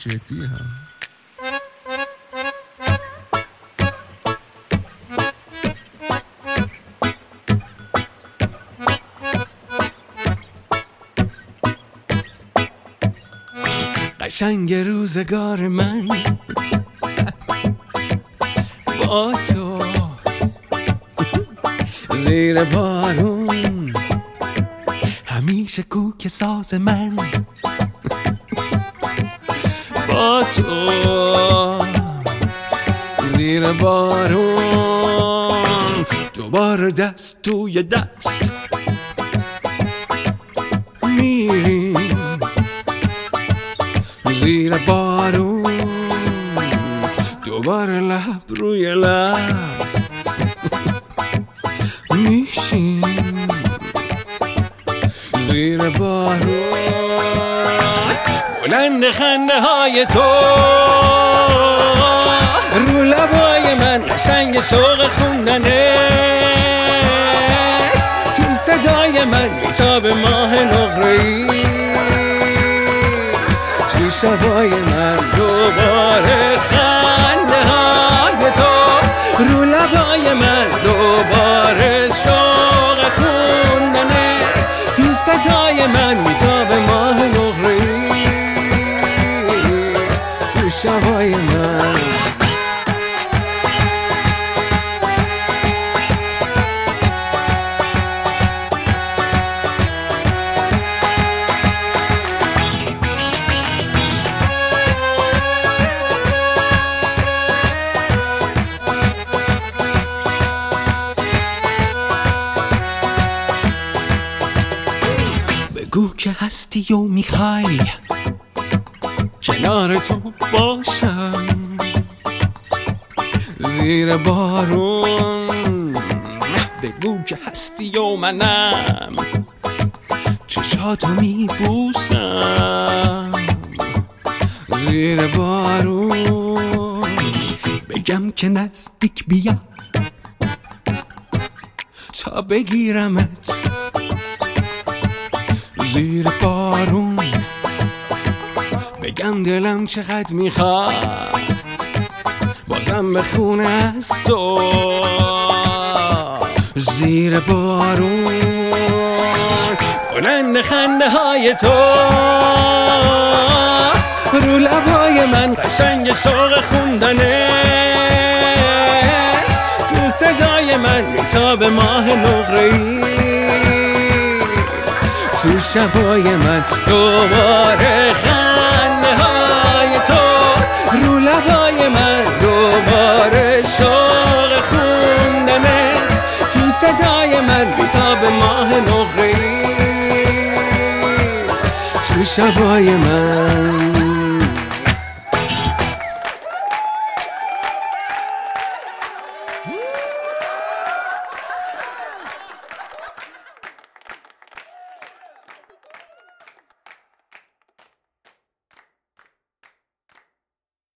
جدی ها. قشنگ روزگار من با تو زیر بارون، همیشه کوک ساز من با تو زیر بارون، دوباره دست توی دست میریم زیر بارون، دوباره لب روی لب میشیم زیر بارون. بلند خنده های تو رو لبای من، قشنگ شوق خوندنت تو صدای من، میتاب ماه نقره‌ای تو شبای من، دوباره خنده های تو رو لبای من، دوباره شوق خوندنت تو صدای من، میتاب ماه نقره‌ای تو شبای من. بگو که هستی و میخوای کنار تو باشم زیر بارون. بگو که هستی و منم چشاتو میبوسم زیر بارون. بگم که نزدیک بیا تا بگیرمت زیر بارون. بگم دلم چقدر میخواد بازم بخونه از تو زیر بارون. بلند خنده های تو رو لبای من، قشنگ شوق خوندنت تو صدای من، میتاب ماه نقره‌ای تو شبای من، دوباره خنده های تو رو لبای من، دوباره شوق خوندنت تو صدای من، میتاب ماه نقره‌ای تو شبای من.